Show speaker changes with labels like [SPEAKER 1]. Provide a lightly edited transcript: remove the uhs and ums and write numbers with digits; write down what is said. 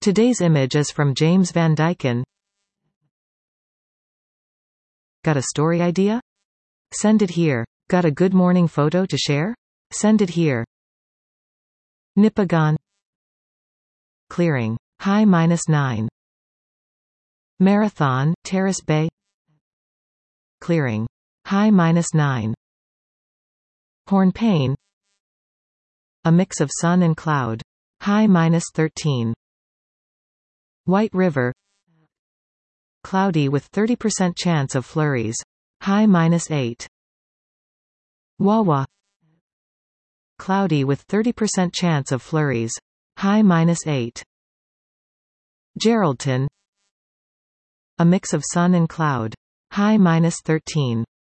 [SPEAKER 1] Today's image is from James Van Dyken. Got a story idea? Send it here. Got a good morning photo to share? Send it here. Nipigon. Clearing. High -9. Marathon, Terrace Bay. Clearing. High -9. Hornpain. A mix of sun and cloud. High -13. White River. Cloudy with 30% chance of flurries. High -8. Wawa. Cloudy with 30% chance of flurries. High -8. Geraldton. A mix of sun and cloud. High -13.